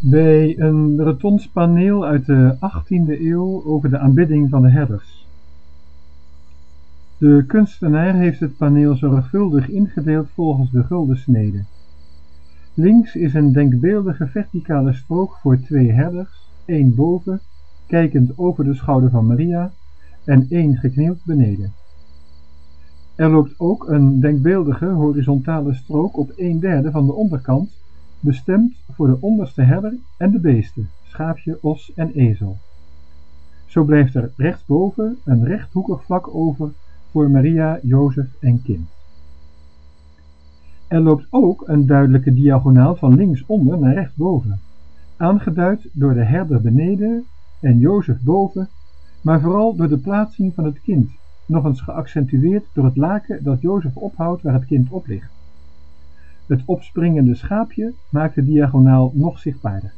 Bij een Bretons paneel uit de 18e eeuw over de aanbidding van de herders. De kunstenaar heeft het paneel zorgvuldig ingedeeld volgens de guldensnede. Links is een denkbeeldige verticale strook voor 2 herders, 1 boven, kijkend over de schouder van Maria, en 1 geknield beneden. Er loopt ook een denkbeeldige horizontale strook op 1/3 van de onderkant, bestemd voor de onderste herder en de beesten, schaapje, os en ezel. Zo blijft er rechtsboven een rechthoekig vlak over voor Maria, Jozef en kind. Er loopt ook een duidelijke diagonaal van linksonder naar rechtsboven, aangeduid door de herder beneden en Jozef boven, maar vooral door de plaatsing van het kind, nog eens geaccentueerd door het laken dat Jozef ophoudt waar het kind op ligt. Het opspringende schaapje maakt de diagonaal nog zichtbaarder.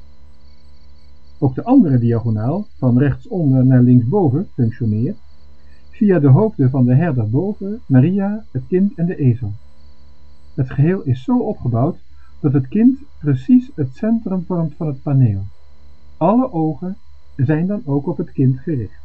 Ook de andere diagonaal, van rechtsonder naar linksboven, functioneert, via de hoofden van de herder boven, Maria, het kind en de ezel. Het geheel is zo opgebouwd dat het kind precies het centrum vormt van het paneel. Alle ogen zijn dan ook op het kind gericht.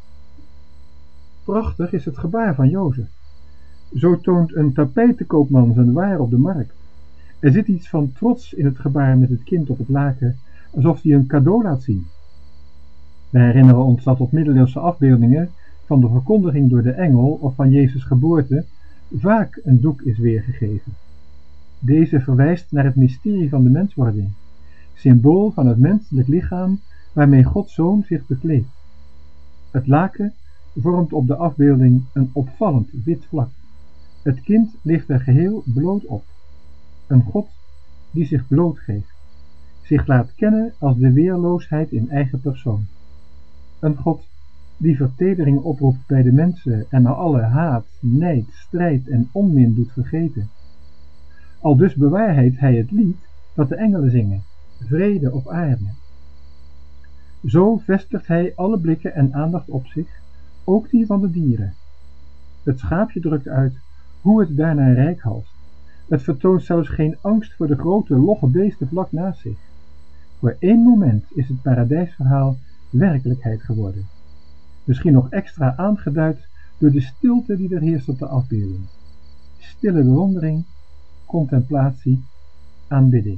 Prachtig is het gebaar van Jozef. Zo toont een tapijtenkoopman zijn waar op de markt. Er zit iets van trots in het gebaar met het kind op het laken, alsof hij een cadeau laat zien. We herinneren ons dat op middeleeuwse afbeeldingen van de verkondiging door de engel of van Jezus' geboorte vaak een doek is weergegeven. Deze verwijst naar het mysterie van de menswording, symbool van het menselijk lichaam waarmee Gods Zoon zich bekleedt. Het laken vormt op de afbeelding een opvallend wit vlak. Het kind ligt er geheel bloot op. Een God die zich blootgeeft, zich laat kennen als de weerloosheid in eigen persoon. Een God die vertedering oproept bij de mensen en alle haat, nijd, strijd en onmin doet vergeten. Aldus bewaarheidt hij het lied dat de engelen zingen, vrede op aarde. Zo vestigt hij alle blikken en aandacht op zich, ook die van de dieren. Het schaapje drukt uit hoe het daarnaar reikhalst. Het vertoont zelfs geen angst voor de grote logge beesten vlak naast zich. Voor 1 moment is het paradijsverhaal werkelijkheid geworden. Misschien nog extra aangeduid door de stilte die er heerst op de afbeelding. Stille bewondering, contemplatie, aanbidding.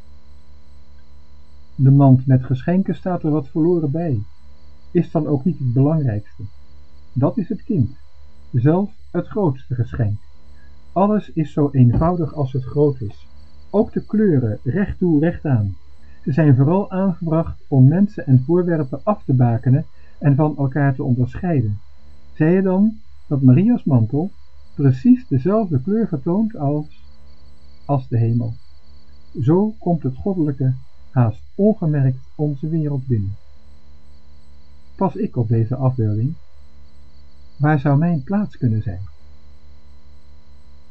De mand met geschenken staat er wat verloren bij. Is dan ook niet het belangrijkste. Dat is het kind, zelf het grootste geschenk. Alles is zo eenvoudig als het groot is. Ook de kleuren, recht toe, recht aan. Ze zijn vooral aangebracht om mensen en voorwerpen af te bakenen en van elkaar te onderscheiden. Zei je dan dat Maria's mantel precies dezelfde kleur vertoont als de hemel. Zo komt het goddelijke haast ongemerkt onze wereld binnen. Pas ik op deze afbeelding? Waar zou mijn plaats kunnen zijn?